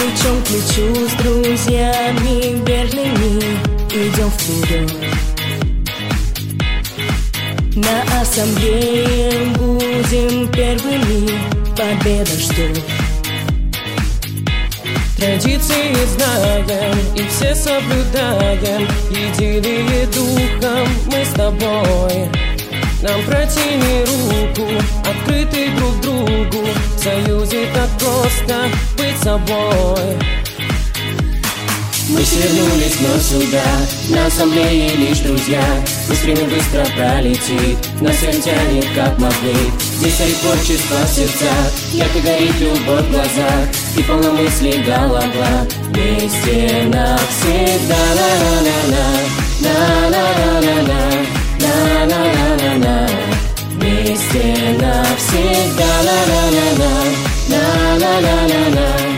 Плечом к плечу с друзьями верными идем вперед. На ассамблее будем первыми, победа ждет. Традиции знаем и все соблюдаем, единые духом мы с тобой. Нам протяни руку, открыты друг другу, в союзе так просто быть собой. Мы свернулись вновь сюда, на ассамблее лишь друзья. Пусть время быстро пролетит, нас всех тянет как магнит. Здесь царит творчество в сердцах, ярко горит любовь в глазах и полна мыслей голова. Вместе навсегда, на-на-на-на-на, на-на-на-на-на, вместе навсегда, на-на-на-на, на-на-на-на-на.